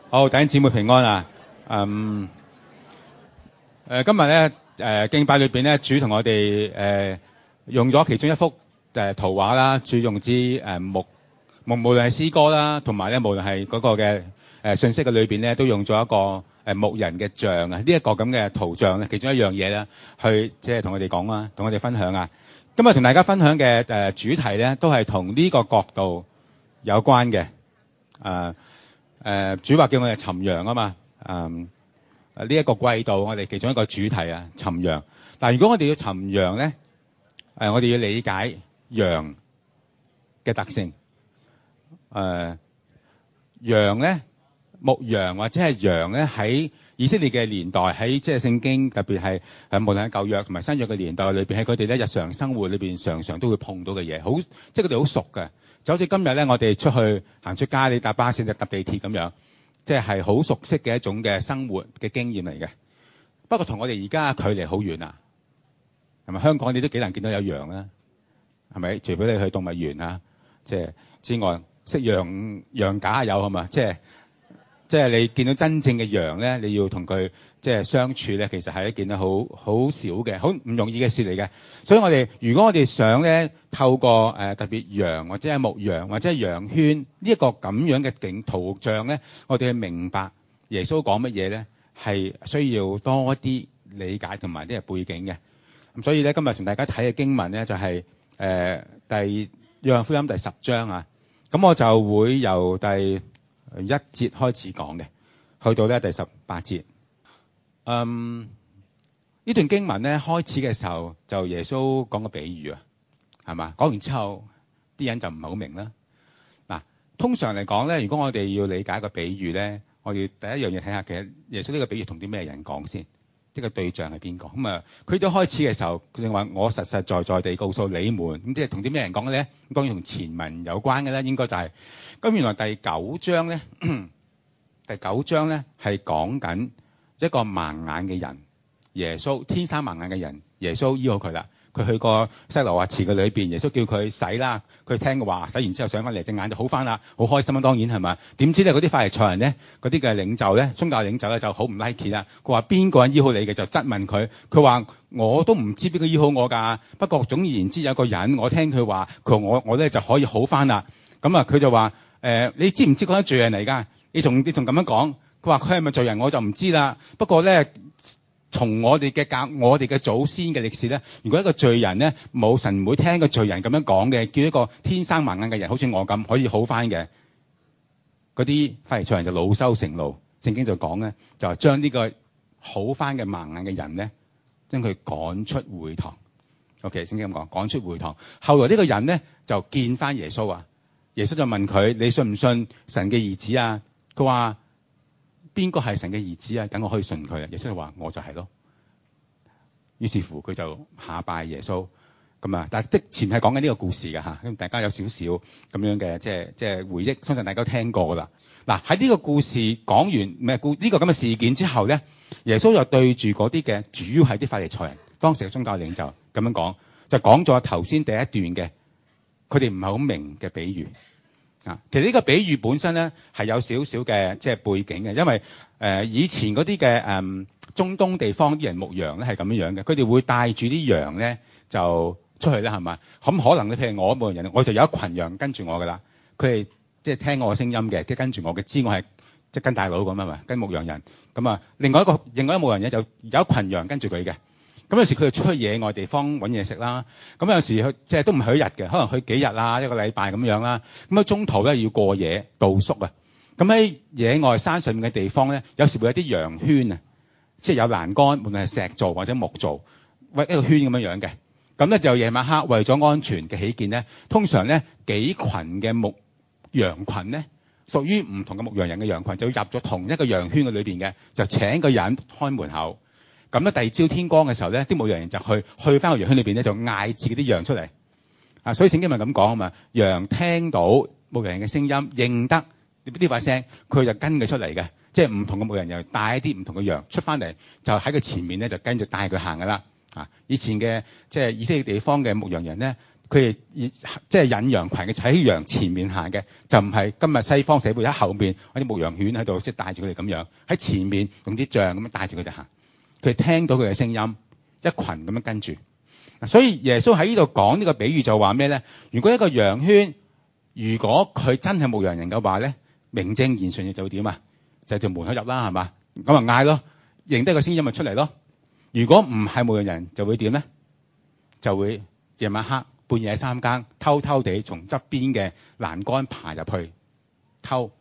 好，弟兄姊妹平安啊！今日咧敬拜裏邊咧，主同我哋用咗其中一幅圖畫啦，主用之無論係詩歌啦，同埋咧無論係嗰個嘅信息嘅裏邊咧，都用咗一個牧人嘅像啊，呢一個咁嘅圖像咧，其中一樣嘢咧，去即係同我哋講啊，同我哋分享啊。今日同大家分享嘅主題咧，都係同呢個角度有關嘅。主話叫我哋尋羊啊嘛。呢一個季度我哋其中一個主題啊，尋羊。但如果我哋要尋羊咧，我哋要理解羊嘅特性。羊咧，牧羊或者係羊咧，喺以色列嘅年代，喺即係聖經特別係無論喺舊約同埋新約嘅年代裏邊，喺佢哋咧日常生活裏邊常常都會碰到嘅嘢，好即係佢哋好熟嘅。就好似今日咧，我哋出去行出街，你搭巴士、搭地鐵咁樣，即係好熟悉嘅一種嘅生活嘅經驗嚟嘅。不過同我哋而家距離好遠啊，係咪？香港你都幾難見到有羊啦，係咪？除非你去動物園啊，即係之外，識羊架有係嘛？即係你見到真正嘅羊咧，你要同佢即係相處咧，其實係一件好少嘅、好唔容易嘅事嚟嘅。所以如果我哋想咧透過特別羊或者係牧羊或者係羊圈呢一個咁樣嘅圖像咧，我哋去明白耶穌講乜嘢咧，係需要多啲理解同埋啲背景嘅。咁所以咧，今日同大家睇嘅經文咧就係約翰福音第10章啊。咁我就會由第1節開始講嘅，去到咧第18節。呢段經文咧開始嘅時候，就耶穌講個比喻啊，係嘛？講完之後，啲人就唔係好明啦。嗱，通常嚟講咧，如果我哋要理解個比喻咧，我哋第一樣嘢睇下，其實耶穌呢個比喻同啲咩人講先？呢個對象係邊個？咁啊，佢都開始嘅時候，佢就話：我實實在在地告訴你們，咁即係同啲咩人講嘅咧？咁當然同前文有關嘅咧，應該就係。咁原來第9章咧，第9章咧係講緊一個盲眼嘅人，耶穌天生盲眼嘅人，耶穌醫好佢啦。佢去過西羅亞池嘅裏邊，耶穌叫佢洗啦，佢聽嘅話，洗完之後上翻嚟隻眼就好翻啦，好開心啊！當然係咪？點知咧嗰啲法利賽人咧，嗰啲嘅領袖咧，宗教領袖咧就好唔 like 啦。佢話邊個人醫好你嘅？就質問佢。佢話我都唔知邊個醫好我㗎。不過總而言之有個人，我聽佢話，佢話我咧就可以好翻啦。咁啊，佢就話你知唔知嗰個罪人嚟㗎？你仲咁樣講？佢話佢係咪罪人我就唔知啦。不過咧，從我哋嘅祖先嘅歷史咧，如果一個罪人咧冇神唔會聽個罪人咁樣講嘅，叫一個天生盲眼嘅人好似我咁可以好翻嘅，嗰啲法利賽人就惱羞成怒。聖經就講咧，就係將呢個好翻嘅盲眼嘅人咧，將佢趕出會堂。OK，聖經咁講，趕出會堂。後來呢個人咧就見翻耶穌啊，耶穌就問佢：你信唔信神嘅兒子啊？佢話：邊個係神嘅兒子啊？等我可以信佢啊！耶穌就話：我就係咯。於是乎佢就下拜耶穌咁啊。但係的前係講緊呢個故事㗎嚇，咁大家有少少咁樣嘅即係回憶，相信大家都聽過㗎啦。嗱，喺呢個故事講完呢個咁嘅事件之後咧，耶穌就對住嗰啲嘅主要係啲法利賽人，當時嘅宗教領袖咁樣講，就講咗頭先第一段嘅佢哋唔係好明嘅比喻。其實呢個比喻本身咧係有少少嘅即係背景嘅，因為以前嗰啲嘅中東地方啲人牧羊咧係咁樣嘅，佢哋會帶住啲羊咧就出去啦，係嘛？咁可能你譬如我牧羊人，我就有一群羊跟住我㗎啦，佢哋即係聽我嘅聲音嘅，即係跟住我嘅，知我係即係跟大佬咁啊嘛，跟牧羊人咁啊。另外一個牧羊人就有一群羊跟住佢嘅。咁有時佢哋出去野外地方揾嘢食啦，咁有時去即係都唔係去一日嘅，可能去幾日啊，一個禮拜咁樣啦。咁喺中途咧要過夜露宿啊。咁喺野外山上面嘅地方咧，有時會有啲羊圈啊，即係有欄杆，無論係石做或者木做，一個圈咁樣嘅。咁咧就夜晚黑為咗安全嘅起見咧，通常咧幾群嘅牧羊群咧，屬於唔同嘅牧羊人嘅羊群，就入咗同一個羊圈嘅裏邊嘅，就請個人開門口。咁咧，第二朝天光嘅時候咧，啲牧羊人就去翻個羊圈裏邊咧，就嗌自己啲羊出嚟。所以聖經咪咁講啊嘛，羊聽到牧羊人嘅聲音，認得呢把聲，佢就跟佢出嚟嘅。即係唔同嘅牧羊人帶啲唔同嘅羊出翻嚟，就喺佢前面咧就跟住帶佢行噶啦。以前嘅即係以色列地方嘅牧羊人咧， 佢哋即係引羊群嘅，喺羊前面行嘅，就唔係今日西方社會喺後面嗰啲牧羊犬喺度，即係帶住佢哋咁樣喺前面用啲杖咁樣帶住佢哋行。佢哋聽到佢嘅聲音，一群咁樣跟住。所以耶穌喺呢度講呢個比喻就話咩咧？如果一個羊圈，如果佢真係牧羊人嘅話咧，名正言順嘅就會點啊？就係條門口入啦，係嘛？咁啊嗌咯，認得個聲音咪出嚟咯。如果唔係牧羊人，就會點咧？就會夜晚黑半夜3更偷偷地從側邊嘅欄杆爬入去偷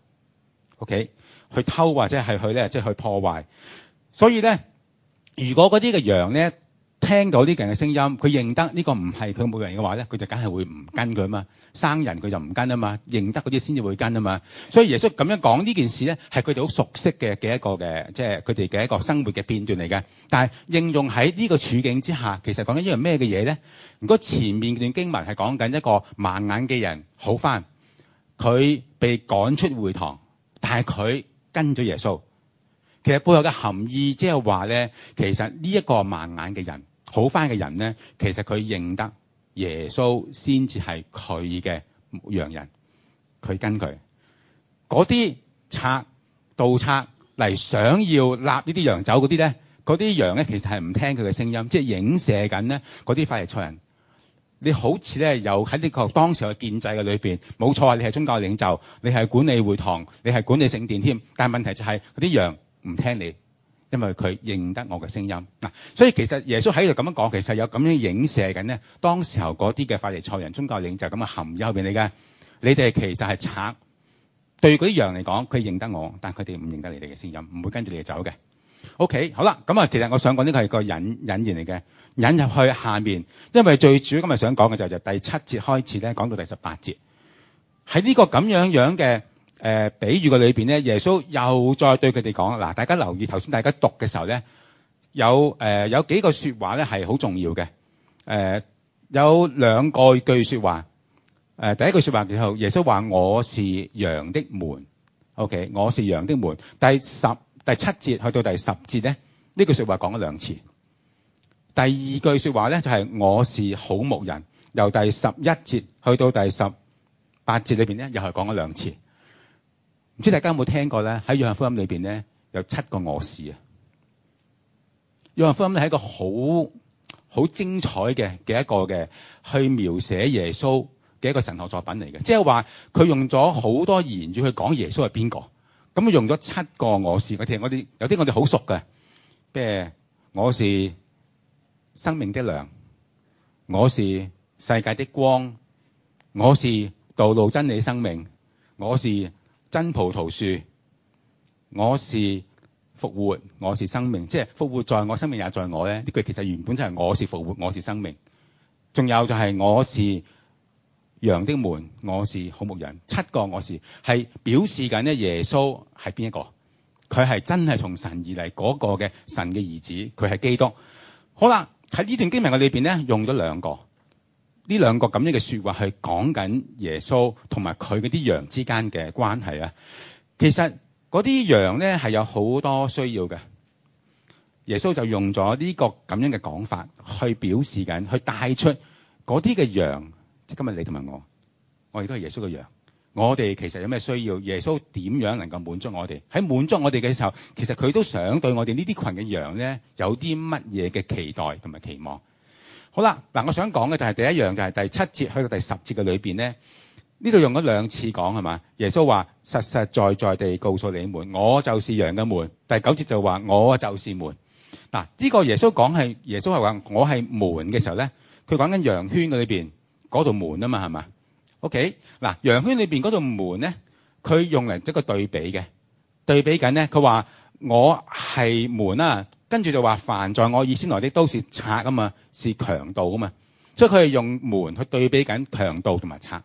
，OK， 去偷或者係去咧，即係去破壞。所以咧，如果嗰啲嘅羊咧聽到呢個人嘅聲音，佢認得呢個唔係佢牧羊人嘅話咧，佢就梗係會唔跟佢啊嘛。生人佢就唔跟啊嘛，認得嗰啲先至會跟啊嘛。所以耶穌咁樣講呢件事咧，係佢哋好熟悉嘅一個嘅，即係佢哋嘅一個生活嘅片段嚟嘅。但係應用喺呢個處境之下，其實講緊一樣咩嘅嘢咧？如果前面段經文係講緊一個盲眼嘅人好返，佢被趕出會堂，但係佢跟咗耶穌。其實背後嘅含義即係話咧，其實呢一個盲眼嘅人好返嘅人咧，其實佢認得耶穌先至係佢嘅牧羊人，佢跟佢。嗰啲盜賊嚟想要立呢啲羊走嗰啲咧，嗰啲羊咧其實係唔聽佢嘅聲音，即係影射緊咧嗰啲法利賽人。你好似咧有喺呢個當時嘅建制嘅裏邊，冇錯啊！你係宗教領袖，你係管理會堂，你係管理聖殿添。但係問題就係嗰啲羊唔聽你，因為佢認得我嘅聲音嗱。所以其實耶穌喺度咁樣講，其實有咁樣影射緊咧，當時候嗰啲嘅法利賽人、宗教領袖咁嘅含義後邊嚟嘅。你哋其實係賊，對嗰啲羊嚟講，佢認得我，但佢哋唔認得你哋嘅聲音，唔會跟住你哋走嘅。OK， 好啦，咁啊，其實我想講呢個係個引言嚟嘅，引入去下面，因為最主要今日想講嘅就係第7節開始咧，講到第18節。喺呢個咁樣嘅比喻嘅裏邊咧，耶穌又再對佢哋講嗱，大家留意頭先大家讀嘅時候咧，有幾個說話咧係好重要嘅，有2句說話。第一句說話之後，耶穌話我是羊的門 ，OK， 我是羊的門。第7節去到第10節咧，呢句說話講咗2次。第二句說話咧就係我是好牧人，由第11節去到第18節裏邊咧，又係講咗2次。唔知大家有冇聽過咧？喺約翰福音裏邊咧有7個我是啊。約翰福音咧係一個好精彩嘅一個嘅去描寫耶穌嘅一個神學作品嚟嘅，即係話佢用咗好多言語去講耶穌係邊個。咁用咗7個我是，我哋有啲我哋好熟嘅，即係我是生命的糧，我是世界的光，我是道路真理生命，我是真葡萄樹，我是復活，我是生命，即係復活在我，生命也在我咧。呢句其實原本就係我是復活，我是生命。仲有就係我是羊的門，我是好牧人。7個我是係表示緊咧耶穌係邊一個？佢係真係從神而嚟嗰個嘅神嘅兒子，佢係基督。好啦，喺呢段經文嘅裏邊咧，用咗2個，呢2個咁樣嘅說話去講緊耶穌同埋佢嗰啲羊之間嘅關係啊。其實嗰啲羊咧係有好多需要嘅，耶穌就用咗呢個咁樣嘅講法去表示緊，去帶出嗰啲嘅羊。即今日你同埋我哋都係耶穌嘅羊。我哋其實有咩需要？耶穌點樣能夠滿足我哋？喺滿足我哋嘅時候，其實佢都想對我哋呢啲群嘅羊咧，有啲乜嘢嘅期待同埋期望。好啦，嗱，我想講嘅就係第一樣，就係第7節去到第10節嘅裏邊咧，呢度用咗2次講係嘛？耶穌話實實在在地告訴你們，我就是羊嘅門。第9節就話我就是門。嗱，呢個耶穌講係耶穌係話我係門嘅時候咧，佢講緊羊圈嘅裏邊。嗰道門啊嘛，係嘛 ？OK， 嗱，羊圈裏邊嗰道門咧，佢用嚟一個對比嘅，對比緊咧，佢話我係門啊，跟住就話凡在我以先來的都是賊啊嘛，是強盜啊嘛，所以佢係用門去對比緊強盜同埋賊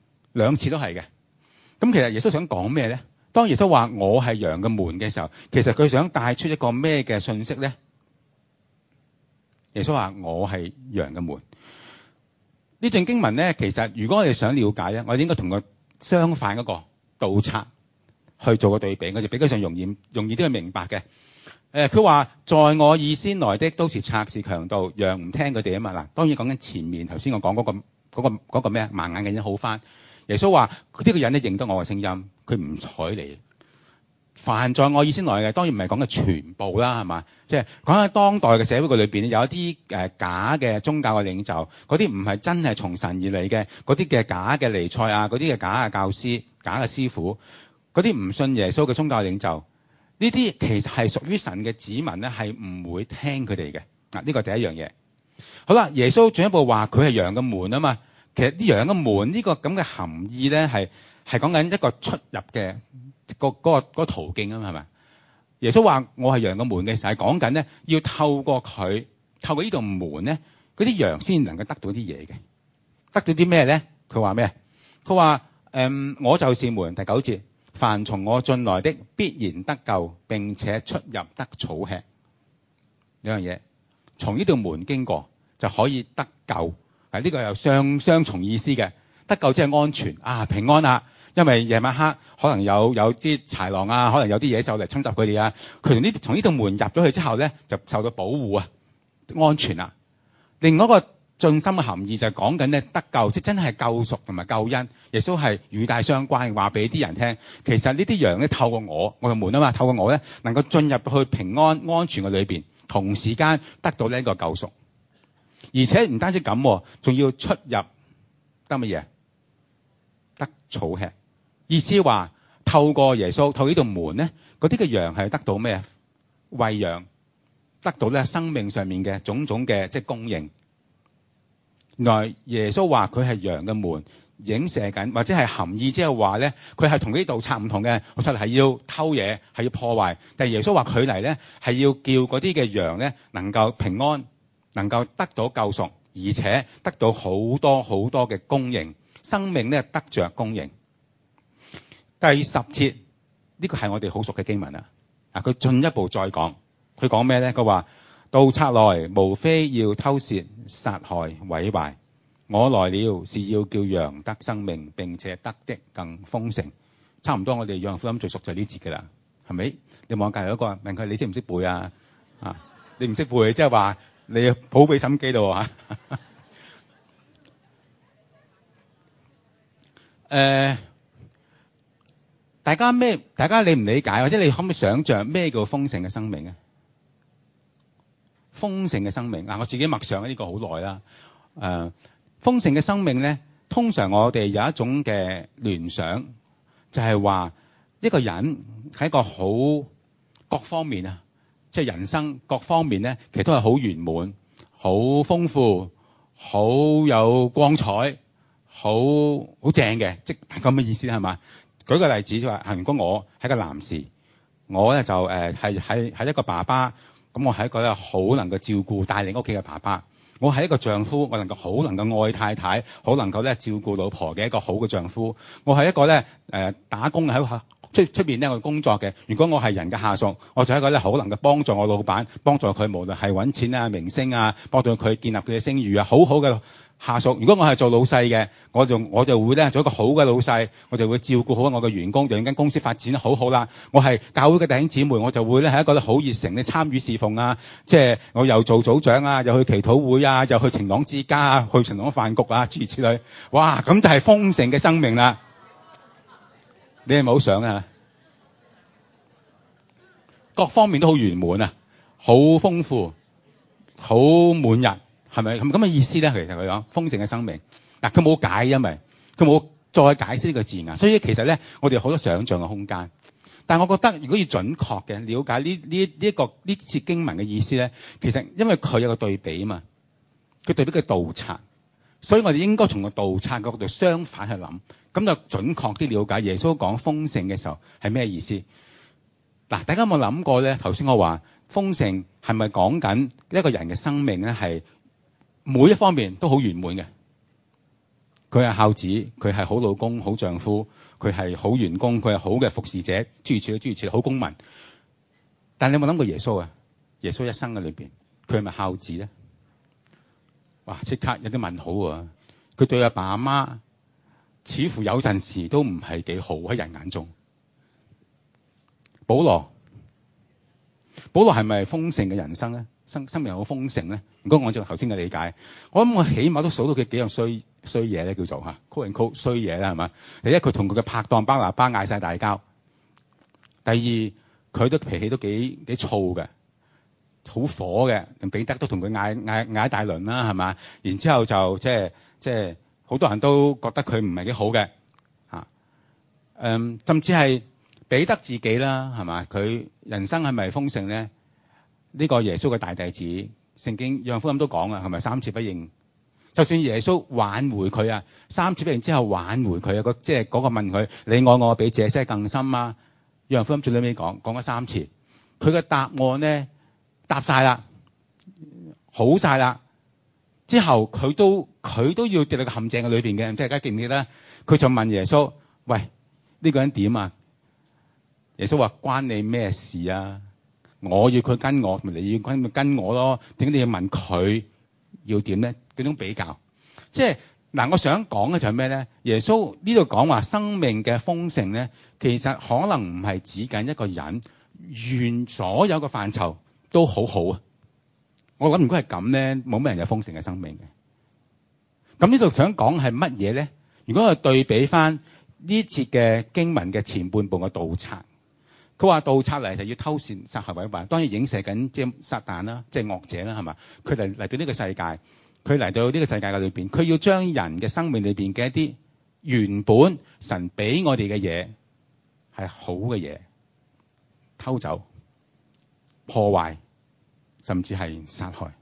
，2次都係嘅。咁其實耶穌想講咩咧？當耶穌話我係羊嘅門嘅時候，其實佢想帶出一個咩嘅信息咧？耶穌話我係羊嘅門。呢段經文咧，其實如果我哋想了解咧，我哋應該同個相反嗰個盜賊去做個對比，我哋比較上容易啲去明白嘅。佢話在我以先來的都是賊是強盜，羊唔聽佢哋啊嘛。嗱，當然講緊前面頭先我講嗰個嗰個咩盲眼嘅人好翻。耶穌話：呢個人咧認得我嘅聲音，佢唔睬你。凡在我以先來嘅，當然唔係講嘅全部啦，係嘛？即係講喺當代嘅社會嘅裏邊，有一啲假嘅宗教嘅領袖，嗰啲唔係真係從神而嚟嘅，嗰啲嘅假嘅彌賽亞，嗰啲嘅假嘅教師、假嘅師傅，嗰啲唔信耶穌嘅宗教領袖，呢啲其實係屬於神嘅子民咧，係唔會聽佢哋嘅。呢個第一樣嘢。好啦，耶穌進一步話佢係羊嘅門啊嘛。其實啲羊嘅門呢個咁嘅含義咧，係講緊一個出入嘅嗰個途徑啊嘛，係咪？耶穌話我係羊嘅門嘅時候，係講緊咧要透過佢，透過呢道門咧，嗰啲羊先能夠得到啲嘢嘅。得到啲咩咧？佢話咩？佢話我就是門。第9節，凡從我進來的必然得救，並且出入得草吃。兩樣嘢，從呢道門經過就可以得救。呢個有雙重意思嘅。得救即係安全啊，平安啊。因為夜晚黑可能有啲豺狼啊，可能有啲野獸嚟侵襲佢哋啊。佢從呢道門入咗去之後咧，就受到保護啊，安全啊。另外一個進深嘅含義就係講緊咧得救，即係真係救贖同埋救恩。耶穌係與大相關，話俾啲人聽。其實呢啲羊咧透過我嘅門啊嘛，透過我咧能夠進入去平安安全嘅裏邊，同時間得到呢一個救贖。而且唔單止咁，仲要出入得乜嘢？得草吃。意思話透過耶穌，透過呢道門咧，嗰啲嘅羊係得到咩？餵養，得到咧生命上面嘅種種嘅即係供應。原來耶穌話佢係羊嘅門，影射緊或者係含義，即係話咧佢係同呢啲盜賊唔同嘅，我出嚟係要偷嘢，係要破壞。但係耶穌話佢嚟咧係要叫嗰啲嘅羊咧能夠平安，能夠得到救贖，而且得到好多好多嘅供應，生命咧得着供應。第10節呢個係我哋好熟嘅經文啦。佢進一步再講，佢講咩咧？佢話盜賊來，無非要偷竊、殺害、毀壞。我來了是要叫羊得生命，並且得的更豐盛。差唔多我哋約翰福音最熟就係呢節㗎啦，係咪？你望隔離嗰個問佢：你識唔識背啊？你唔識背，即係話你好俾心機咯嚇。大家理唔理解，或者你可唔可以想像咩叫豐盛嘅生命啊？豐盛嘅生命我自己默想呢個好耐啦。豐盛嘅生命咧，通常我哋有一種嘅聯想，就係話一個人喺一個好各方面啊，即係人生各方面咧，其實都係好圓滿、好豐富、好有光彩、好正嘅，即係咁嘅意思係嘛？舉個例子就話，如果我係個男士，我咧就係一個爸爸，咁我係一個咧好能夠照顧帶領屋企嘅爸爸。我係一個丈夫，我能夠好能夠愛太太，好能夠咧照顧老婆嘅一個好嘅丈夫。我係一個咧打工喺出邊咧我工作嘅。如果我係人嘅下屬，我就係一個咧好能夠幫助我老闆，幫助佢無論係揾錢啊、明星啊，幫助佢建立佢嘅聲譽啊，好好嘅下屬。如果我係做老細嘅，我就會咧做一個好嘅老細，我就會照顧好我嘅員工，讓間公司發展得好好啦。我係教會嘅弟兄姊妹，我就會咧係一個咧好熱誠嘅參與侍奉啊，即係我又做組長啊，又去祈禱會啊，又去晴朗之家啊，去晴朗飯局啊，諸如此類。哇，咁就係豐盛嘅生命啦！你係咪好想啊？各方面都好圓滿啊，好豐富，好滿日。係咪咁嘅意思咧？其實佢講豐盛嘅生命，佢冇解，因為佢冇再解釋呢個字眼，所以其實咧，我哋有好多想像嘅空間。但係我覺得，如果要準確嘅了解呢節經文嘅意思咧，其實因為佢有個對比啊嘛，佢對比嘅盜賊，所以我哋應該從個盜賊角度相反去諗，咁就準確啲了解耶穌講豐盛嘅時候係咩意思。大家有冇諗過咧？頭先我話豐盛係咪講緊一個人嘅生命咧係每一方面都好圓滿嘅？佢係孝子，佢係好老公、好丈夫，佢係好員工，佢係好嘅服侍者，諸如此類，好公民。但你有冇諗過耶穌啊？耶穌一生嘅裏邊，佢係咪孝子咧？哇！即刻有啲問號啊！佢對阿爸阿媽似乎有陣時都唔係幾好喺人眼中。保羅係咪豐盛嘅人生咧？ 生命好豐盛咧？如果按照頭先嘅理解，我諗我起碼都數到佢幾樣衰嘢咧，叫做嚇 call and call 衰嘢啦，係嘛？第一，佢同佢嘅拍檔巴拿巴嗌晒大交；第二，佢都脾氣都幾燥嘅，好火嘅。彼得都同佢嗌一大輪啦，係嘛？然之後就即係好多人都覺得佢唔係幾好嘅嚇。甚至係彼得自己啦，係嘛？佢人生係咪豐盛咧？呢個耶穌嘅大弟子，聖經約翰福音都講啊，係咪3次不認？就算耶穌挽回佢啊，3次不認之後挽回佢啊，即係嗰個問佢：你愛我比這些更深啊？約翰福音最尾講咗3次，佢嘅答案咧答晒啦，好晒啦。之後佢都要跌到個陷阱嘅裏邊嘅，即係大家記唔記得？佢就問耶穌：喂，呢個人點啊？耶穌話：關你咩事啊？我要佢跟我，咪你要跟我咯。點解你要問佢要點咧？嗰種比較，即係嗱，我想講嘅就係咩咧？耶穌呢度講話生命嘅豐盛咧，其實可能唔係指緊一個人，原所有嘅範疇都好好啊。我諗如果係咁咧，冇咩人有豐盛嘅生命嘅。咁呢度想講係乜嘢咧？如果我對比翻呢節嘅經文嘅前半部嘅盜賊。佢話盜賊嚟就要偷竊、殺害、毀壞，當然影射緊即係撒旦啦，即係惡者啦，係嘛？佢嚟到呢個世界，佢嚟到呢個世界嘅裏邊，佢要將人嘅生命裏邊嘅一啲原本神俾我哋嘅嘢係好嘅嘢偷走、破壞，甚至係殺害。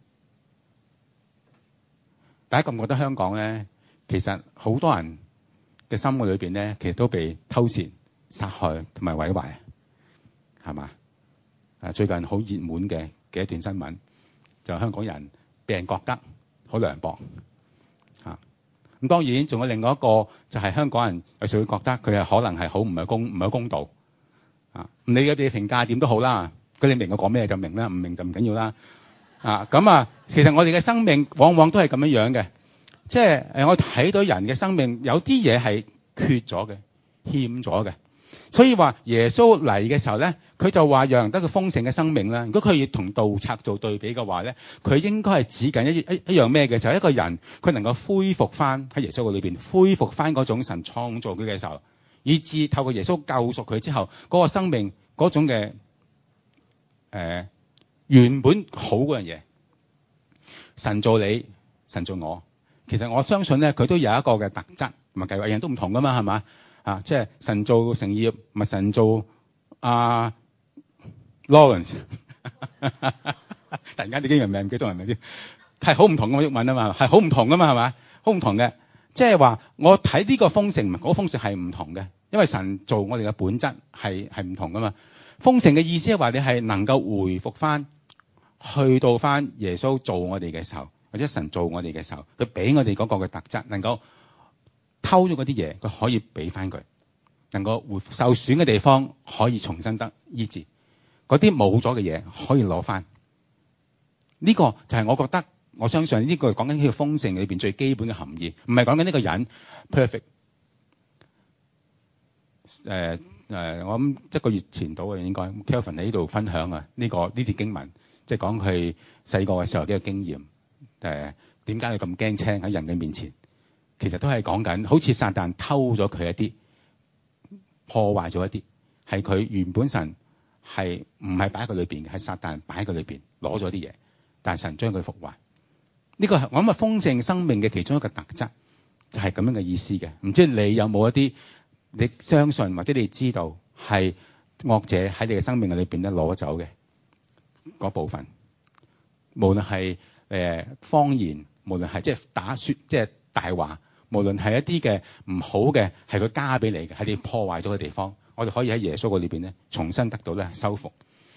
大家覺唔覺得香港咧，其實好多人嘅心嘅裏邊咧，其實都被偷竊、殺害同埋毀壞。係嘛？最近好熱門嘅一段新聞，就係香港人俾人覺得好涼薄嚇。咁當然仲有另外一個，就係香港人有時會覺得佢係可能係好唔係公道啊。你嘅評價點都好啦，佢哋明我講咩就明啦，唔明就唔緊要啦。其實我哋嘅生命往往都係咁樣嘅，即係我睇到人嘅生命有啲嘢係缺咗嘅、欠咗嘅。所以話耶穌嚟嘅時候咧，佢就話讓人得到豐盛嘅生命啦。如果佢要同盜賊做對比嘅話咧，佢應該係指緊一樣咩嘅？就係一個人佢能夠恢復翻喺耶穌嘅裏邊，恢復翻嗰種神創造佢嘅時候，以致透過耶穌救贖佢之後，嗰個生命嗰種嘅原本好嗰樣嘢，神造你，神造我。其實我相信咧，佢都有一個嘅特質同埋計劃，人都唔同噶嘛，係嘛？即係神造成業，唔係神造Lawrence。突然間啲英文名唔記得咗，係咪先？係好唔同嘅，英文啊嘛，係好唔同噶嘛，係咪？好唔同嘅，即係話我睇呢個豐盛，嗰個豐盛係唔同嘅，因為神造我哋嘅本質係唔同噶嘛。豐盛嘅意思係話你係能夠回復翻，去到翻耶穌造我哋嘅時候，或者神造我哋嘅時候，佢俾我哋嗰個嘅特質，能夠偷咗嗰啲嘢，佢可以俾翻佢，能夠回復受損嘅地方可以重新得醫治，嗰啲冇咗嘅嘢可以攞翻。呢個就係我覺得，我相信呢個講緊呢個豐盛裏邊最基本嘅含義，唔係講緊呢個人 perfect。我諗1個月前到嘅應該 Kelvin 喺呢度分享啊，呢節經文，即係講佢細個嘅時候嘅經驗。點解佢咁驚青喺人嘅面前？其實都係講緊，好似撒旦偷咗佢一啲，破壞咗一啲，係佢原本神係唔係擺喺佢裏邊嘅，係撒旦擺喺佢裏邊攞咗啲嘢，但係神將佢復還。呢個係我諗係豐盛生命嘅其中一個特質，就係咁樣嘅意思嘅。唔知你有冇一啲你相信或者你知道係惡者喺你嘅生命嘅裏邊咧攞走嘅嗰部分，無論係謊言，無論係即係打說即係大話，無論係一啲嘅唔好嘅，係佢加俾你嘅，係你破壞咗嘅地方，我哋可以喺耶穌嘅裏邊咧重新得到咧修復。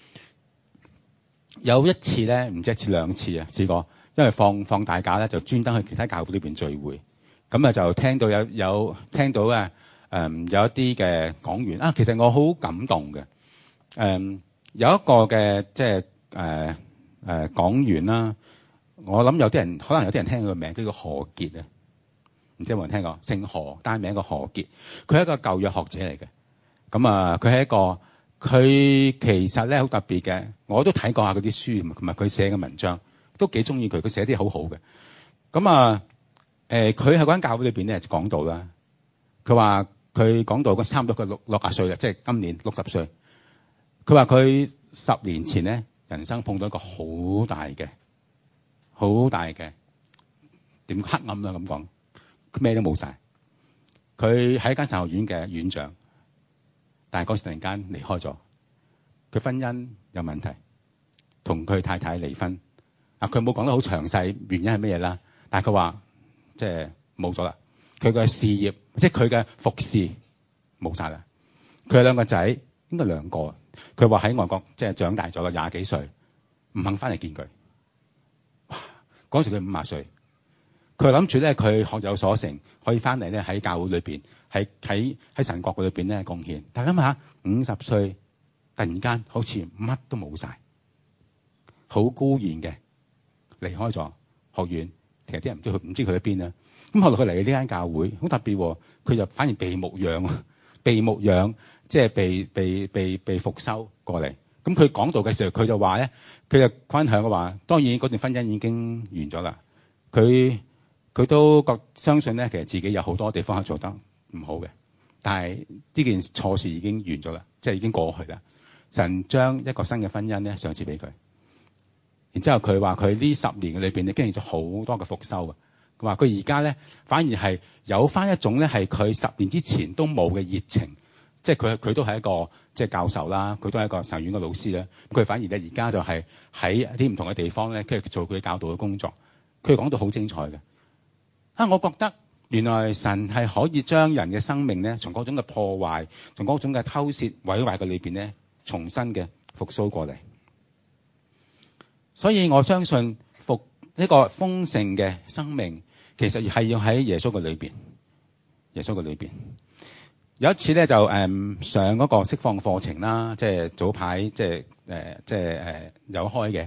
有一次咧，唔知一次兩次啊，試過，因為放大假咧，就專登去其他教會裏邊聚會，咁啊就聽到有聽到有一啲嘅講員啊，其實我好感動嘅。有一個嘅即係講員啦，我諗有啲人可能有啲人聽佢個名，叫做何傑啊，唔知有冇人聽過？姓何，單名個何傑，佢係一個舊約學者嚟嘅。咁啊，佢係一個佢其實咧好特別嘅，我都睇過下嗰啲書同埋佢寫嘅文章，都幾中意佢。佢寫啲好好嘅。咁啊，佢喺嗰間教會裏邊咧就講到啦。佢話佢講到差唔多佢60歲啦，即係今年60歲。佢話佢10年前咧，人生碰到一個好大嘅點黑暗啦咁講，佢咩都冇晒。佢喺間神學院嘅院長。但係嗰時突然間離開咗，佢婚姻有問題，同佢太太離婚。佢冇講得好詳細原因係乜嘢啦，但係佢話即係冇咗啦。佢嘅事業，即係佢嘅服侍冇晒啦。佢有2個仔，應該2個。佢話喺外國即係長大咗嘅，20幾歲，唔肯翻嚟見佢。哇！嗰時佢50歲，佢諗住咧佢學有所成，可以翻嚟咧喺教會裏邊。喺神國裏邊咧貢獻，但係諗下50歲突然間好似乜都冇晒，好孤然嘅離開咗學院。其實啲人唔知佢喺邊啊。咁後來佢嚟呢間教會好特別，佢就反而被牧養，即係被復修過嚟。咁佢講道嘅時候，佢就話咧，佢就分享嘅話，當然嗰段婚姻已經完咗啦。佢都相信咧，其實自己有好多地方係做得唔好嘅，但係呢件錯事已經完咗啦，即係已經過去啦。神將一個新嘅婚姻咧賞賜俾佢，然之後佢話佢呢10年裏邊咧經歷咗好多嘅復修啊。佢話佢而家咧反而係有翻一種咧係佢10年之前都冇嘅熱情，即係佢都係一個即係教授啦，佢都係一個神學院嘅老師啦。佢反而咧而家就係喺一啲唔同嘅地方咧，跟住做佢教導嘅工作。佢講到好精彩嘅。我覺得原來神係可以將人嘅生命咧，從嗰種嘅破壞，從嗰種嘅偷竊、毀壞嘅裏邊咧，重新嘅復甦過嚟。所以我相信呢個豐盛嘅生命，其實係要喺耶穌嘅裏邊。耶穌嘅裏邊有一次咧，就上嗰個釋放課程啦，即係早排即係有開嘅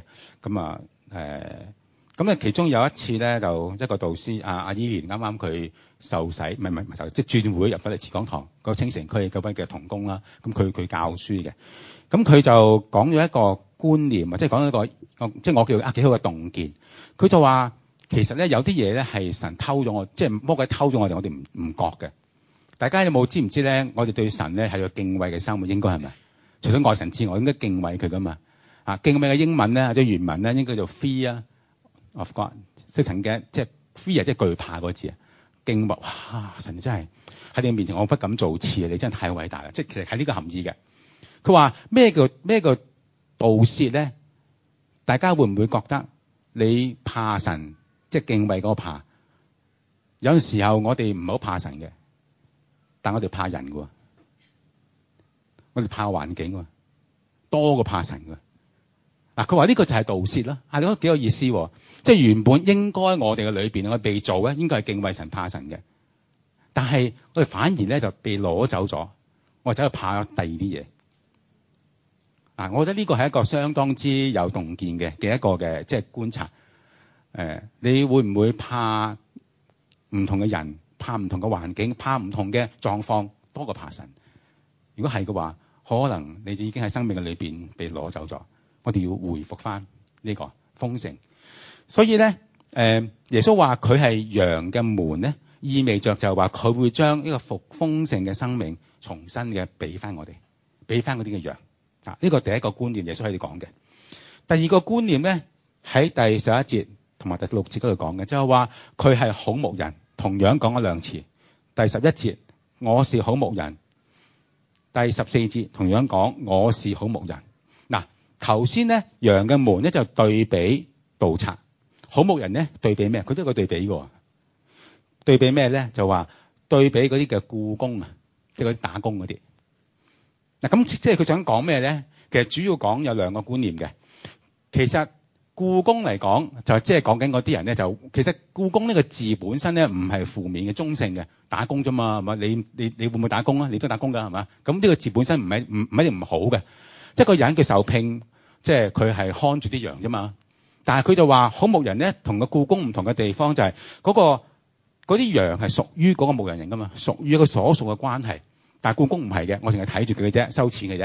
咁啊，其中有一次咧，就一個導師阿伊蓮啱啱佢受洗，唔係即係轉會入咗嚟慈港堂個青城區嗰班嘅同工啦。咁佢教書嘅，咁佢就講咗一個觀念，即係講一個即係我叫幾好嘅洞見。佢就話其實咧有啲嘢咧係神偷咗我，即係魔鬼偷咗我哋唔覺嘅。大家有冇知唔知咧？我哋對神咧係有敬畏嘅生活，應該係咪？除咗愛神之外，應該敬畏佢噶嘛？敬畏嘅英文咧或者原文咧應該叫做 fear of God， 識騰嘅，即係 fear 即係懼怕嗰字啊！敬畏，哇！神真係喺你面前，我不敢造次啊！你真係太偉大啦！即係其實係呢個含義嘅。佢話咩叫盜竊咧？大家會唔會覺得你怕神，即係敬畏嗰個怕？有陣時候我哋唔好怕神嘅，但我哋怕人嘅喎，我哋怕環境喎，多過怕神嘅。佢話呢個就係盜竊啦。你覺得幾有意思喎？即係原本應該我哋嘅裏邊我被造咧，應該係敬畏神怕神嘅，但係我哋反而咧就被攞走咗，我走去怕第二啲嘢。我覺得呢個係一個相當之有洞見嘅一個嘅即係觀察。你會唔會怕唔同嘅人，怕唔同嘅環境，怕唔同嘅狀況多過怕神？如果係嘅話，可能你就已經喺生命嘅裏邊被攞走咗。我哋要回復翻呢個豐盛。所以咧，耶穌話佢係羊嘅門咧，意味着就話佢會將呢個豐盛嘅生命重新嘅俾翻我哋，俾翻嗰啲嘅羊。呢個第一個觀念，耶穌喺度講嘅。第二個觀念咧，喺第11節同埋第6節嗰度講嘅，就係話佢係好牧人，同樣講咗2次。第11節我是好牧人，第14節同樣講我是好牧人。頭先咧羊嘅門咧就對比盜賊，好牧人咧對比咩？佢都有個對比嘅。對比咩咧？就話對比嗰啲嘅僱工啊，即係嗰啲打工嗰啲。咁即係佢想講咩咧？其實主要講有2個觀念嘅。其實僱工嚟講就即係講緊嗰啲人咧，就其實僱工呢個字本身咧唔係負面嘅，中性嘅，打工啫嘛，係嘛？你會唔會打工啊？你都打工㗎係嘛？咁呢個字本身唔一定唔好嘅。即係個人嘅受聘，即係佢係看住啲羊啫嘛。但係佢就話好牧人咧，同個僱工唔同嘅地方就係嗰啲羊係屬於嗰個牧羊人㗎嘛，屬於一個所屬嘅關係。但係僱工唔係嘅，我淨係睇住佢嘅啫，收錢嘅啫。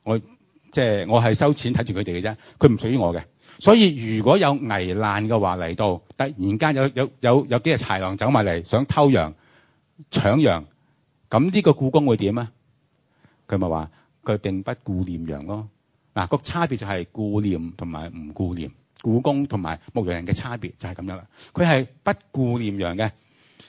我係收錢睇住佢哋嘅啫，佢唔屬於我嘅。所以如果有危難嘅話嚟到，突然間有幾隻豺狼走埋嚟想偷羊搶羊，咁呢個僱工會點啊？佢咪話佢並不顧念羊咯。嗱，個差別就係顧念同埋唔顧念，僱工同埋牧羊人嘅差別就係咁樣啦。佢係不顧念羊嘅，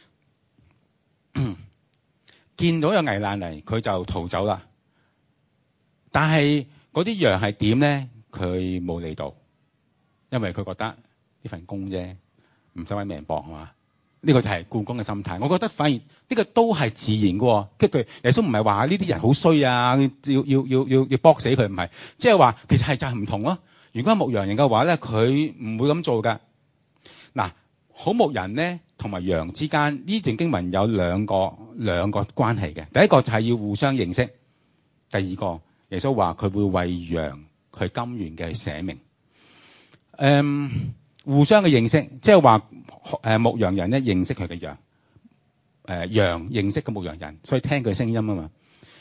見到有危難嚟佢就逃走啦。但係嗰啲羊係點咧？佢冇理到，因為佢覺得呢份工啫，唔使揾命搏係嘛？呢個就係僱工嘅心態。我覺得反而呢個都係自然嘅喎。跟住耶穌唔係話呢啲人好衰啊，要搏死佢，唔係，即係話其實係就係唔同咯。如果係牧羊人嘅話咧，佢唔會咁做㗎。嗱，好牧人咧同埋羊之間呢段經文有兩個關係嘅。第一個就係要互相認識，第二個耶穌話佢會為羊佢甘願嘅捨命。互相嘅認識，即係話牧羊人咧認識佢嘅羊，羊認識個牧羊人，所以聽佢聲音啊嘛。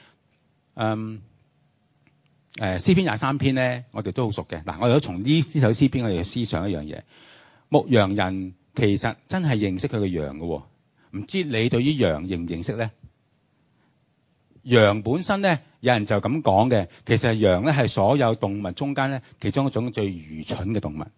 詩篇23篇咧，我哋都好熟嘅。嗱，我哋都從呢首詩篇我哋思想一樣嘢，牧羊人其實真係認識佢嘅羊嘅喎。唔知你對於羊認唔認識咧？羊本身咧，有人就咁講嘅，其實羊咧係所有動物中間咧其中一種最愚蠢嘅動物。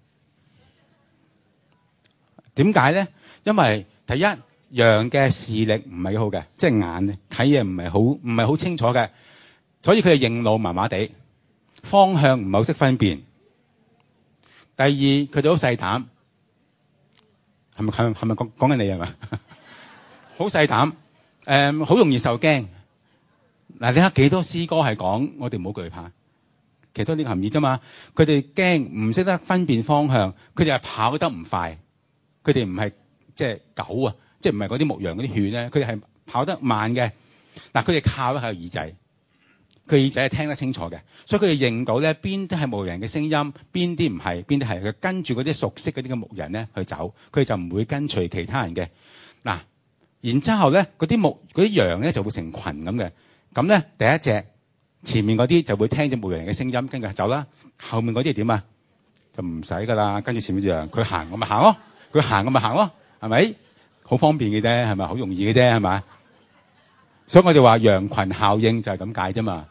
點解咧？因為第一，羊嘅視力唔係幾好嘅，即係眼睇嘢唔係好清楚嘅，所以佢哋認路麻麻地，方向唔係好識分辨。第二，佢哋好細膽，係咪講緊你係嘛？好細膽，好容易受驚。嗱，你睇幾多詩歌係講我哋唔好懼怕，其實都呢個含義啫嘛。佢哋驚唔識得分辨方向，佢哋係跑得唔快。佢哋唔係即係狗啊，即係唔係嗰啲牧羊嗰啲犬咧，佢哋係跑得慢嘅。嗱，佢哋靠咗係耳仔，佢耳仔係聽得清楚嘅，所以佢哋認到咧邊啲係牧羊人嘅聲音，邊啲唔係，邊啲係。佢跟住嗰啲熟悉嗰啲嘅牧人咧去走，佢就唔會跟隨其他人嘅。嗱，然之後咧嗰啲羊咧就會成群咁嘅。咁咧第一隻前面嗰啲就會聽住牧羊人嘅聲音跟住走啦，後面嗰啲係點啊？就唔使噶啦，跟住前面隻羊佢行我咪行咯。佢行我咪行咯，係咪？好方便嘅啫，係咪？好容易嘅啫，係咪？所以我哋話羊群效應就係咁解啫嘛。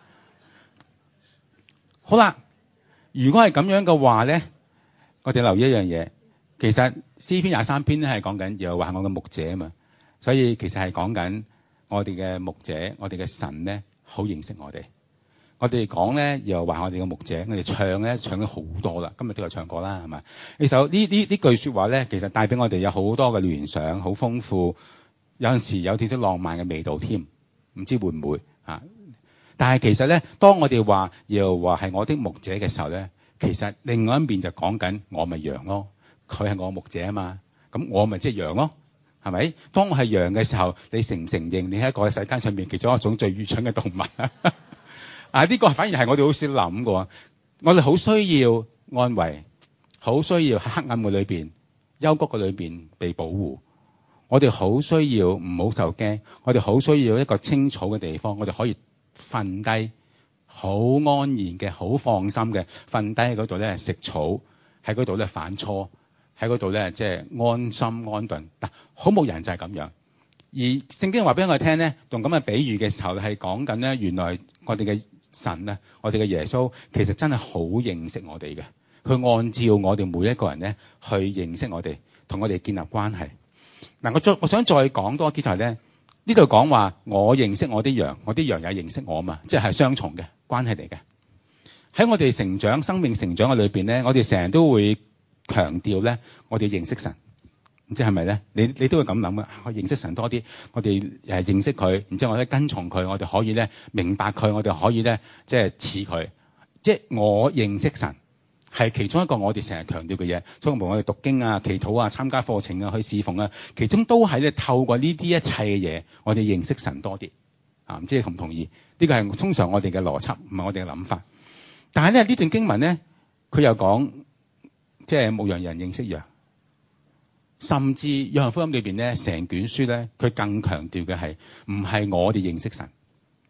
好啦，如果係咁樣嘅話咧，我哋留意一樣嘢，其實詩篇23篇咧係講緊又話我嘅牧者啊嘛，所以其實係講緊我哋嘅牧者，我哋嘅神咧好認識我哋。我哋講咧又話我哋嘅牧者，我哋唱咧唱咗好多啦，今日都有唱過啦，係咪？呢句說話咧，其實帶俾我哋有好多嘅聯想，好豐富，有陣時有少少浪漫嘅味道添，唔知會唔會啊？但係其實咧，當我哋話又話係我的牧者嘅時候咧，其實另外一面就講緊我咪羊咯，佢係我牧者啊嘛，咁我咪即係羊咯，係咪？當我係羊嘅時候，你承唔承認你係一個喺世間上面其中一種最愚蠢嘅動物啊？呢個反而係我哋好少諗嘅。我哋好需要安慰，好需要喺黑暗嘅裏邊、幽谷嘅裏邊被保護。我哋好需要唔好受驚，我哋好需要一個青草嘅地方，我哋可以瞓低，好安然嘅、好放心嘅瞓低喺嗰度咧食草，喺嗰度咧反芻，喺嗰度咧即係安心安頓。嗱，好牧人就係咁樣。而聖經話俾我哋聽咧，用咁嘅比喻嘅時候係講緊咧，原來我哋嘅神啊，我哋嘅耶穌其實真係好認識我哋嘅，佢按照我哋每一個人咧去認識我哋，同我哋建立關係。嗱，我想再講多啲就係咧，呢度講話我認識我啲羊，我啲羊也認識我嘛，即係雙重嘅關係嚟嘅。喺我哋成長、生命成長嘅裏邊咧，我哋成日都會強調咧，我哋認識神。唔知係咪咧？你都會咁諗啊！我認識神多啲，我哋認識佢，然之後我哋跟從佢，我哋可以咧明白佢，我哋可以咧即係似佢。即係我認識神係其中一個我哋成日強調嘅嘢。所以無論我哋讀經啊、祈禱啊、參加課程啊、去侍奉啊，其中都係咧透過呢啲一切嘅嘢，我哋認識神多啲啊！唔知你同唔同意？呢個係通常我哋嘅邏輯，唔係我哋嘅諗法。但係咧呢段經文咧，佢又講即係牧羊人認識羊。甚至約翰福音裏邊咧，成卷書咧，佢更強調嘅係唔係我哋認識神，而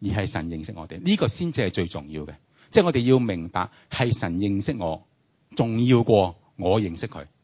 而係神認識我哋。呢個先至係最重要嘅，即係我哋要明白係神認識我，重要過我認識佢。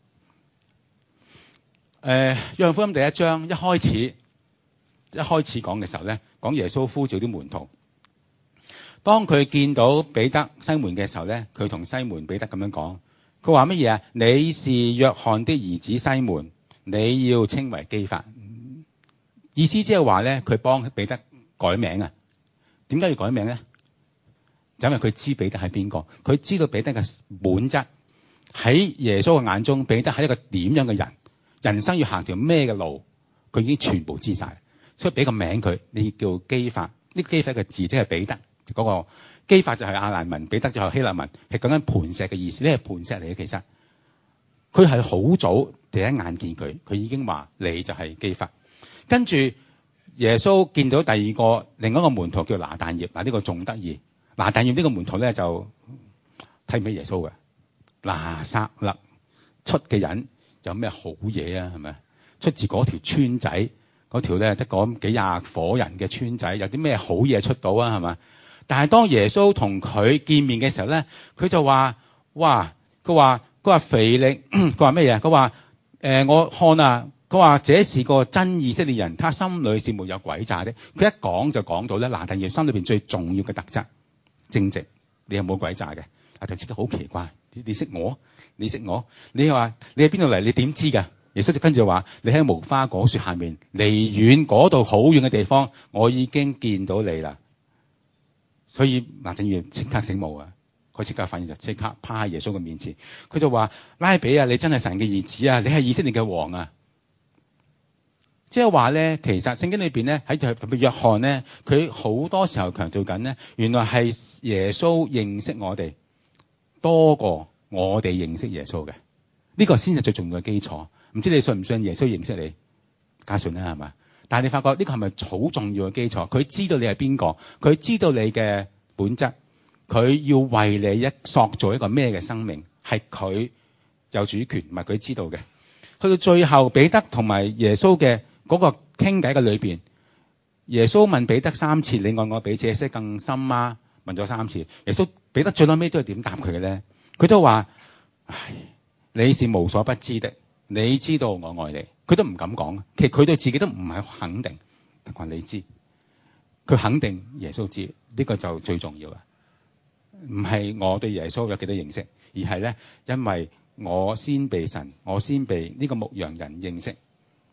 約翰福音第1章一開始講嘅時候咧，講耶穌呼召啲門徒。當佢見到彼得、西門嘅時候咧，佢同西門彼得咁樣講，佢話乜嘢啊？你是約翰的兒子西門，你要稱為基法。意思即係話咧，佢幫彼得改名啊。點解要改名咧？就因為佢知彼得係邊個，佢知道彼得嘅本質。喺耶穌嘅眼中，彼得係一個點樣嘅人，人生要行條咩嘅路，佢已經全部知晒，所以俾個名佢，你叫基法。呢個基法嘅字即係彼得。嗰個基法就係亞蘭文，彼得就係希臘文，係講緊磐石嘅意思。呢係磐石嚟嘅，其實佢係好早第一眼見佢，佢已經話你就係基法。跟住耶穌見到另一個門徒叫拿但業，嗱呢個仲得意。拿但業呢個門徒咧就睇唔起耶穌嘅。拿撒勒出嘅人有咩好嘢啊？係咪出自嗰條村仔，嗰條咧得嗰幾廿伙人嘅村仔，有啲咩好嘢出到啊？係咪？但係當耶穌同佢見面嘅時候咧，佢就話：哇！佢話腓力，佢話咩嘢？佢話我看啊，佢話這是個真以色列人，他心裏是沒有詭詐的。佢一講就講到咧，拿但業心裏邊最重要嘅特質，正直。你有冇詭詐嘅？拿但業即刻好奇怪，你識我？你識我？你話你喺邊度嚟？你點知㗎？耶穌就跟住話：你喺無花果樹下面，離遠嗰度好遠嘅地方，我已經見到你啦。所以拿但業即刻醒目啊！佢即刻反應就即刻趴喺耶穌嘅面前，佢就話：拉比啊，你真係神嘅兒子啊，你係以色列嘅王啊！即係話咧，其實聖經裏邊咧喺特別約翰咧，佢好多時候強調緊咧，原來係耶穌認識我哋多過我哋認識耶穌嘅，呢個先係最重要嘅基礎。唔知你信唔信耶穌認識你？梗係信啦，係嘛？但係你發覺呢個係咪好重要嘅基礎？佢知道你係邊個，佢知道你嘅本質，佢要為你塑造一個咩嘅生命，係佢有主權，唔係佢知道嘅。去到最後，彼得同埋耶穌嘅嗰個傾偈嘅裏邊，耶穌問彼得3次：你愛我比這些更深嗎？問咗3次。耶穌彼得最後尾都係點答佢嘅咧？佢都話：唉，你是無所不知的，你知道我愛你。佢都唔敢講，其實佢對自己都唔係肯定。但係你知，佢肯定耶穌知，呢個就最重要啦。唔係我對耶穌有幾多認識，而係咧，因為我先被神，我先被呢個牧羊人認識。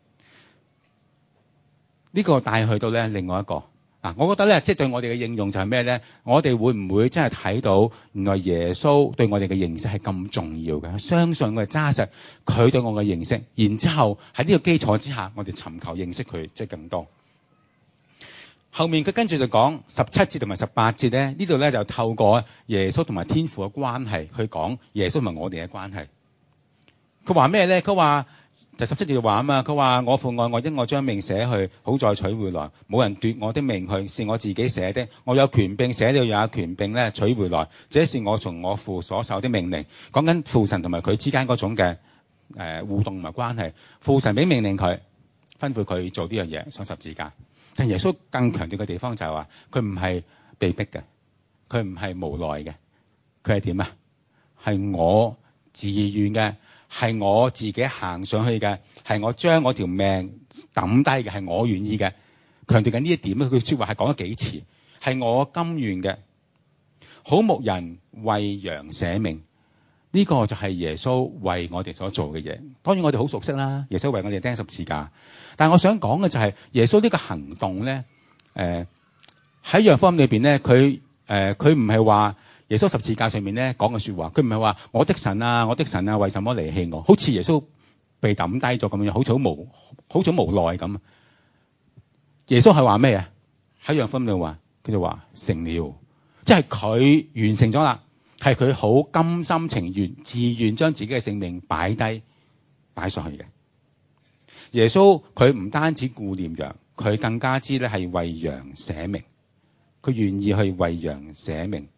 呢個帶去到咧另外一個我覺得咧，即係對我哋嘅應用就係咩咧？我哋會唔會真係睇到原來耶穌對我哋嘅認識係咁重要嘅？相信我哋揸實佢對我嘅認識，然之後喺呢個基礎之下，我哋尋求認識佢，即係更多。後面佢跟住就講17節同埋18節咧，呢度咧就透過耶穌同埋天父嘅關係去講耶穌同埋我哋嘅關係。佢話咩咧？佢話第17節話啊嘛，佢話我父愛我，因我將命捨去，好再取回來。冇人奪我的命去，是我自己捨的。我有權柄捨了，也有權柄咧取回來。這是我從我父所受的命令。講緊父神同埋佢之間嗰種嘅互動同埋關係。父神俾命令佢，吩咐佢做呢樣嘢，上十字架。但耶穌更強調嘅地方就係話，佢唔係被逼嘅，佢唔係無奈嘅，佢係點啊？係我自願嘅。係我自己行上去嘅，係我將我條命抌低嘅，係我願意嘅。強調緊呢一點咧，佢說話係講咗幾次，係我甘願嘅。好牧人為羊捨命，呢個就係耶穌為我哋所做嘅嘢。當然我哋好熟悉啦，耶穌為我哋釘十字架。但係我想講嘅就係耶穌呢個行動咧，喺約翰福音裏邊咧，佢唔係話。耶穌十字架上面咧講嘅說話，佢唔係話我的神啊，我的神啊，為什麼離棄我？好似耶穌被抌低咗咁樣，好似好無奈咁。耶穌係話咩啊？喺約翰福音度話，佢就話成了，即係佢完成咗啦，係佢好甘心情願、自願將自己嘅性命擺上去嘅。耶穌佢唔單止顧念羊，佢更加之咧係為羊捨命，佢願意去為羊捨命。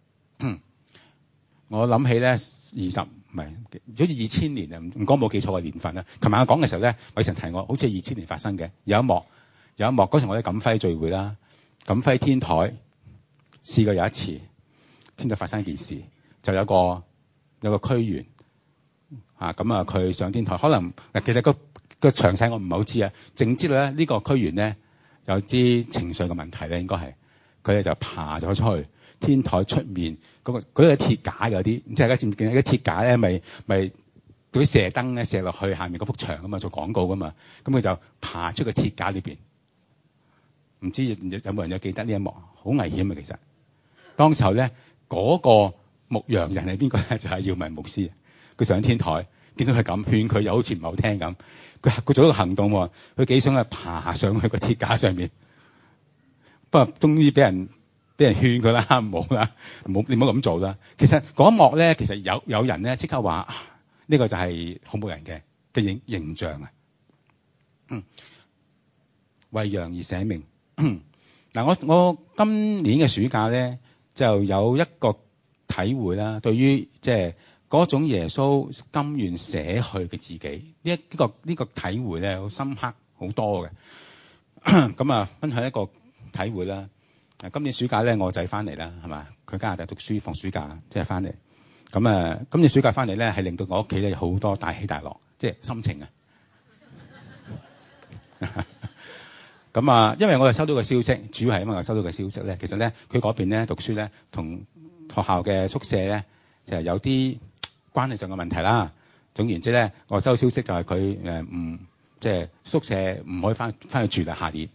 我諗起咧好似2000年啊，唔講冇記錯嘅年份啦。琴晚我講嘅時候咧，偉成提我，好似係2000年發生嘅。有一幕嗰時我喺錦輝聚會啦。 咁喺天台試過有一次，天台發生一件事，就有個區員咁啊，佢上天台，可能其實個詳細我唔係好知啊，淨知道咧呢個區員咧有啲情緒嘅問題咧，應該係佢咧就爬咗出去天台出面嗰個鐵架嗰啲，唔知大家見唔見？嗰鐵架咧咪嗰啲射燈咧射落去下面嗰幅牆㗎嘛，做廣告㗎嘛，咁佢就爬出個鐵架裏邊。唔知有冇人有記得呢一幕？好危險啊！其實當時候咧，嗰個牧羊人係邊個咧？就係耀文牧師。佢上天台見到佢咁，勸佢又好似唔係好聽咁。佢做一個行動喎，佢幾想爬上去個鐵架上面。不過終於俾人勸佢啦，唔好啦，你唔好咁做啦。其實嗰一幕咧，其實有人咧即刻話呢個就係好牧人嘅形象啊。為羊而捨命。嗱，我今年嘅暑假咧就有一個體會啦，對於即係嗰種耶穌甘願捨去嘅自己，呢個體會咧好深刻好多嘅。咁啊，分享一個體會啦。今年暑假咧，我仔翻嚟啦，係嘛？佢加拿大讀書放暑假，即係翻嚟。咁啊，今年暑假翻嚟咧，係令到我屋企咧好多大起大落，即係心情啊。咁啊，因為我又收到個消息，主要係因為我收到個消息咧，其實咧佢嗰邊咧讀書咧，同學校嘅宿舍咧就係有啲關係上嘅問題啦。總言之咧，我收到消息就係佢即係宿舍唔可以翻去住啦，下年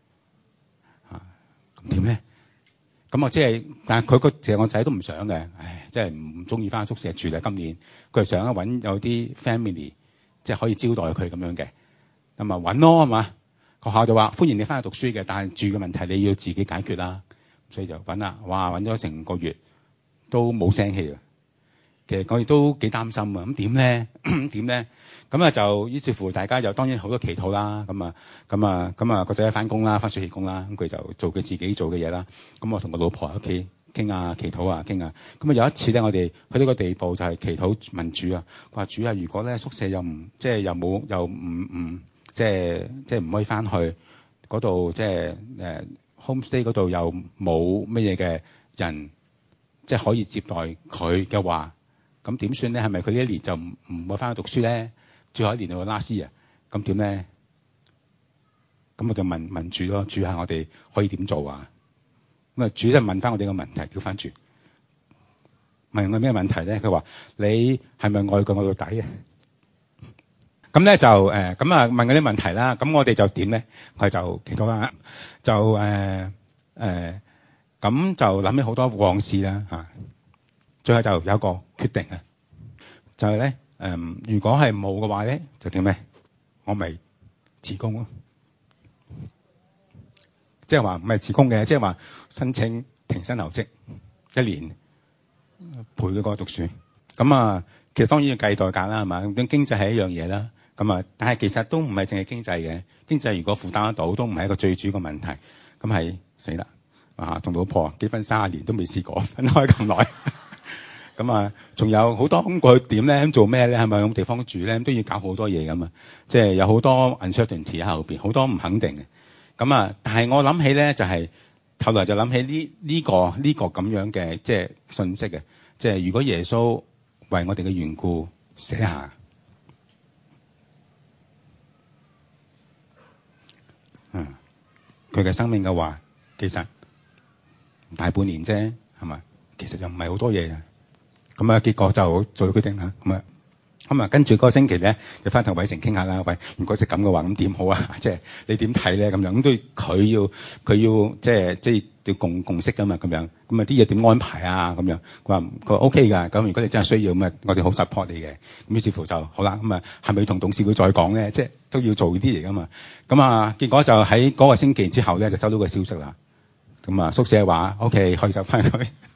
咁點咧？咁我但係其實我仔都唔想嘅，即係唔中意翻宿舍住啦。今年佢係想揾有啲 family 即係可以招待佢咁樣嘅，咁啊揾咯係嘛？學校就話歡迎你翻去讀書嘅，但係住嘅問題你要自己解決啦，所以就揾啦。哇，揾咗成個月都冇聲氣啊！其實我哋都幾擔心啊。咁點咧？點咧？咁啊就於是乎大家就當然好多祈禱啦。咁啊個仔翻工啦，翻暑期工啦，咁佢就做佢自己做嘅嘢啦。咁我同個老婆喺屋企傾啊祈禱啊傾啊。咁啊有一次咧，我哋去到個地步就係祈禱問主啊，話主啊，如果咧宿舍又唔即係又冇又唔即係唔可以翻去嗰度，即係homestay 嗰度又冇乜嘢嘅人，即係可以接待佢嘅話，咁點算咧？係咪佢呢一年就唔會翻去讀書咧？最後一年就 last year，咁點咧？咁我就問主咯，主下我哋可以點做啊？咁啊主就問翻我哋個問題，調翻轉問我咩問題咧？佢話你係咪愛過我到底啊？咁咧就咁啊問嗰啲問題啦，咁我哋就點咧？我哋就祈禱啦，就咁就諗起好多往事啦嚇。最後就有一個決定啊，就係咧如果係冇嘅話咧，就點咧？我咪辭工咯，即係話唔係辭工嘅，即係話申請停薪留職1年，陪佢過讀書。咁啊，其實當然要計代價啦，係嘛？咁經濟係一樣嘢啦。咁啊，但係其實都唔係淨係經濟嘅，經濟如果負擔得到，都唔係一個最主要嘅問題。咁係死啦同老婆結婚30年都未試過分開咁耐。咁啊，仲有好多咁過去點咧？咁做咩咧？係咪有地方住咧？都要搞好多嘢㗎嘛。即係有好多 uncertainty 喺後邊，好多唔肯定嘅。咁啊，但係我諗起咧，就係後來就諗起呢個咁樣嘅即係信息嘅，即係如果耶穌為我哋嘅緣故寫下。佢嘅生命嘅話，其實大半年啫，係咪？其實就唔係好多嘢嘅。咁啊，結果就做咗決定啦。咁啊，跟住嗰個星期咧，就翻同偉成傾下啦。喂，如果係咁嘅話，咁點好啊？即係你點睇咧？咁樣咁都佢要即係要共識㗎嘛？咁樣咁啊啲嘢點安排啊？咁樣佢話 OK 㗎。咁如果你真係需要咁啊，我哋好 support 你嘅。咁於是乎就好啦。咁啊，係咪同董事會再講咧？即係都要做呢啲嚟㗎嘛。咁啊，結果就喺嗰個星期之後咧，就收到個消息啦。咁啊，宿舍話 OK 可以就翻去。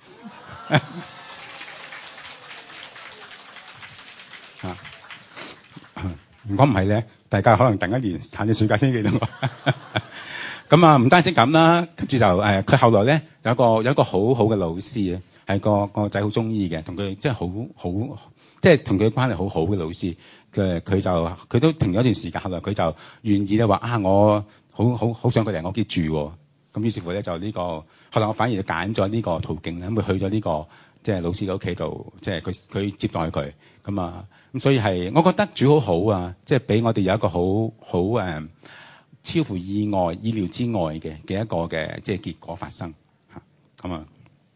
如果唔係咧，大家可能等一年產嘅暑假先記得我。咁啊，唔單止咁啦，跟住就佢後來咧有一個好好嘅老師啊，係個仔好中意嘅，同佢即係好即係同佢關係好好嘅老師。佢都停咗一段時間，後來佢就願意咧話我好想佢嚟我屋企住喎。 咁於是乎咧就呢個，後來我反而揀咗呢個途徑咧，咁去咗呢個即係老師嘅屋企度，即係佢接待佢咁啊。咁所以係我覺得主好好啊，即係俾我哋有一個好超乎意料之外嘅一個嘅即係結果發生嚇咁啊。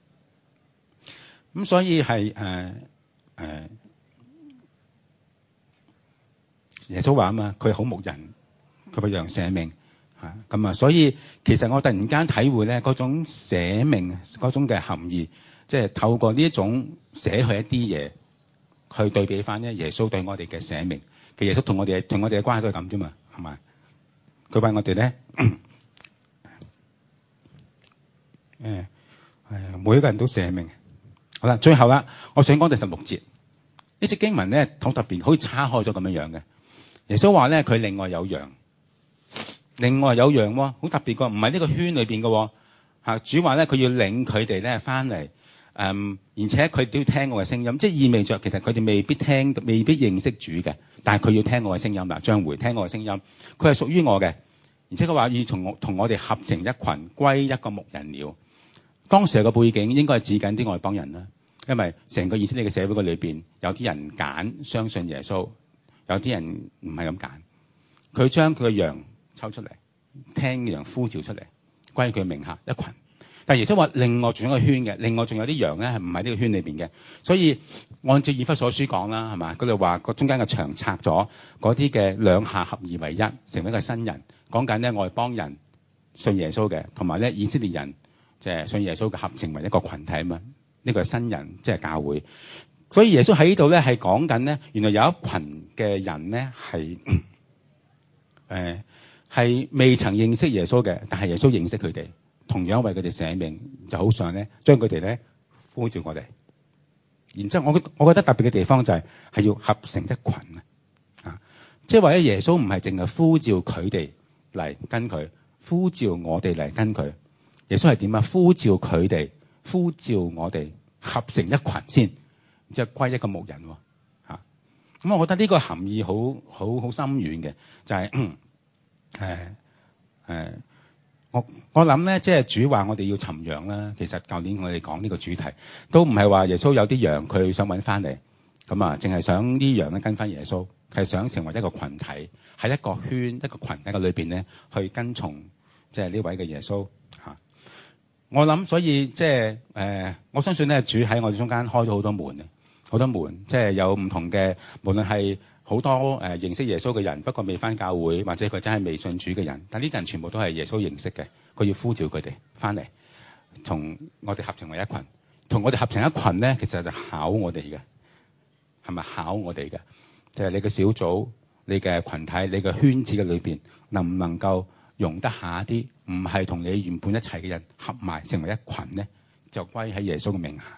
咁所以係耶穌話啊嘛，佢係好牧人，佢為羊捨命嚇咁啊。所以其實我突然間體會咧嗰種捨命嗰種嘅含義，即係透過呢一種捨去一啲嘢，去對比翻咧耶穌對我哋嘅捨命。其實耶穌同我哋嘅關係都係咁啫嘛，係咪？佢為我哋咧每一個人都捨命。好啦，最後啦，我想講第16節呢節經文咧，好特別，好似叉開咗咁樣嘅。耶穌話咧，佢另外有羊喎，好特別個，唔係呢個圈裏邊嘅喎嚇。主話咧，佢要領佢哋咧翻嚟，而且佢都要聽我嘅聲音，即係意味着其實佢哋未必認識主嘅，但係佢要聽我嘅聲音啦，將會聽我嘅聲音。佢係屬於我嘅，而且佢話要同我哋合成一群，歸一個牧人了。當時嘅背景應該係指緊啲外邦人啦，因為成個以色列嘅社會嘅裏邊，有啲人揀相信耶穌，有啲人唔係咁揀。佢將佢嘅羊抽出嚟，聽羊呼召出嚟，歸佢名下一群。但係耶穌話另外仲有一個圈嘅，另外仲有啲羊咧係唔係呢個圈裏邊嘅。所以按照以弗所書講啦，係嘛？佢哋話個中間嘅牆拆咗，嗰啲嘅兩下合二為一，成為一個新人。講緊咧外邦人信耶穌嘅，同埋咧以色列人即係信耶穌嘅合成為一個群體啊嘛。呢個係新人，即係教會。所以耶穌喺呢度咧係講緊咧，原來有一群嘅人咧係未曾認識耶穌嘅，但係耶穌認識佢哋，同樣為佢哋捨命，就好想咧將佢哋咧呼召我哋。然之後我覺得特別嘅地方就係要合成一群啊，即係話咧耶穌唔係淨係呼召佢哋嚟跟佢，呼召我哋嚟跟佢。耶穌係點啊？呼召佢哋，呼召我哋合成一群先，然之後歸一個牧人嚇。咁我覺得呢個含義好深遠嘅，就係我諗咧，即係主話我哋要尋羊啦。其實舊年我哋講呢個主題，都唔係話耶穌有啲羊佢想揾翻嚟，咁啊，淨係想啲羊咧跟翻耶穌，係想成為一個群體，喺一個圈一個群體嘅裏邊咧去跟從即係呢位嘅耶穌嚇。我諗所以即係我相信咧，主喺我哋中間開咗好多門，即係有唔同嘅，無論係好多認識耶穌嘅人，不過未翻教會，或者佢真係未信主嘅人，但呢啲人全部都係耶穌認識嘅，佢要呼召佢哋翻嚟，同我哋合成為一群。同我哋合成一群咧，其實就考我哋嘅，係咪考我哋嘅？就係你嘅小組、你嘅群體、你嘅圈子嘅裏邊，能唔能夠容得下一啲唔係同你原本一齊嘅人合埋成為一群咧，就歸喺耶穌嘅名下。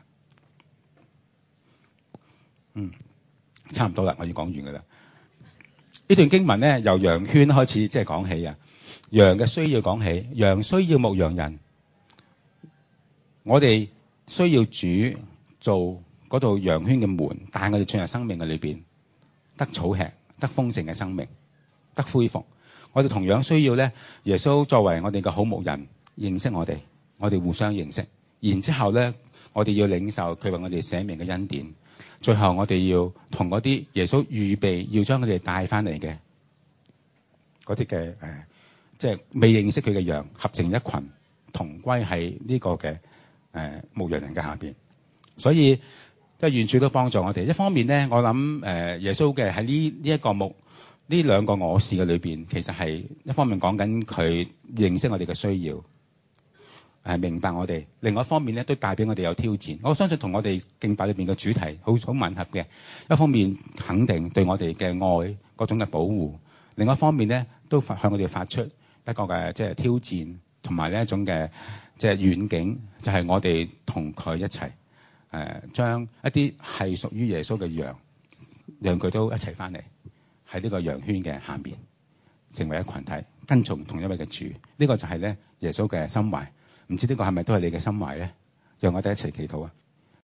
差唔多啦，我要講完㗎啦。呢段經文咧，由羊圈開始即係講起啊，羊嘅需要講起，羊需要牧羊人，我哋需要主做嗰度羊圈嘅門，帶我哋進入生命嘅裏邊，得草吃，得豐盛嘅生命，得恢復。我哋同樣需要咧，耶穌作為我哋嘅好牧人，認識我哋互相認識，然之後咧，我哋要領受佢為我哋捨命嘅恩典。最後我哋要同嗰啲耶穌預備要將佢哋帶翻嚟嘅嗰啲嘅即係未認識佢嘅羊，合成一群，同歸喺呢個嘅牧羊人嘅下邊。所以即係願主都幫助我哋。一方面咧，我諗耶穌嘅喺呢一個呢兩個我事嘅裏邊，其實係一方面講緊佢認識我哋嘅需要。明白我哋，另外一方面咧都帶俾我哋有挑戰。我相信同我哋敬拜裏邊嘅主題好吻合嘅。一方面肯定對我哋嘅愛嗰種嘅保護，另外一方面咧都向我哋發出一個嘅即係挑戰，同埋呢一種嘅即係遠景，就係我哋同佢一齊將一啲係屬於耶穌嘅羊，讓佢都一齊翻嚟喺呢個羊圈嘅下面，成為一群體，跟從同一位嘅主。呢個就係咧耶穌嘅心懷。唔知呢個係咪都係你嘅心懷咧？讓我哋一齊祈禱啊！